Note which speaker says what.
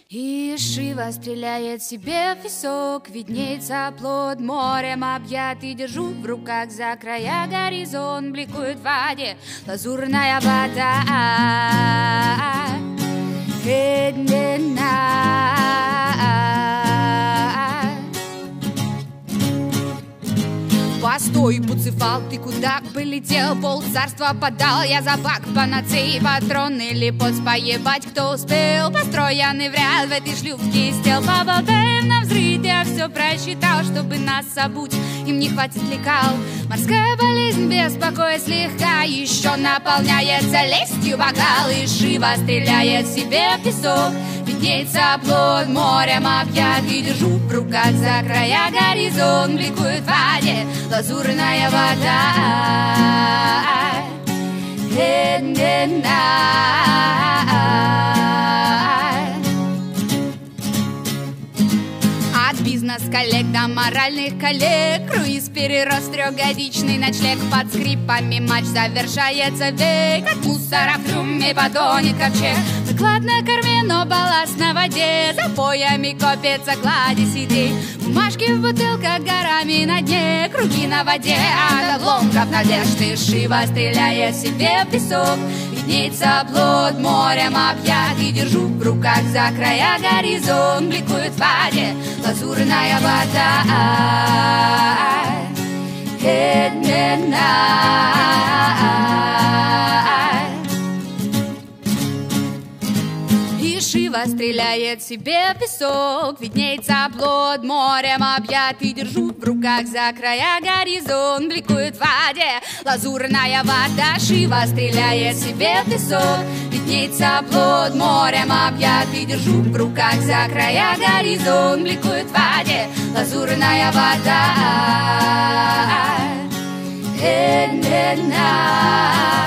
Speaker 1: И Шива стреляет себе в висок, виднеется плод морем объятый. Держу в руках за края горизонт, бликует в воде лазурная вода. Постой, Буцефал, ты куда полетел? Пол царства подал, я за бак, панацеи, патрон или поц поебать, кто успел? Построенный в ряд в этой шлюпке стел. Поболтаем на взрыв, я все просчитал, чтобы нас забудь, им не хватит лекал. Морская болезнь беспокоит слегка, еще наполняется лестью бокал. И Шива стреляет себе в песок, виднеется плод морем объятый. Держу в руках за края горизонт, бликует в воде лазурная вода. От бизнес-коллег до моральных коллег круиз перерос в трехгодичный ночлег. Под скрипами матч завершается век, от мусора в трюме потонет ковчег. Заклад на корме, но балласт на воде, за поями копится кладезь идей. Бумажки в бутылках горами на дне, круги на воде от обломков надежд. И Шива стреляет себе в песок, виднеется плод морем объятый. Держу в руках за края горизонт, бликует в воде лазурная вода. И Шива стреляет себе в песок, виднеется плод морем объятый. Держу в руках за края горизонт, бликует в воде лазурная вода. Шива стреляет себе в песок, виднеется плод морем объятый. Держу в руках за края горизонт, бликует в воде лазурная вода.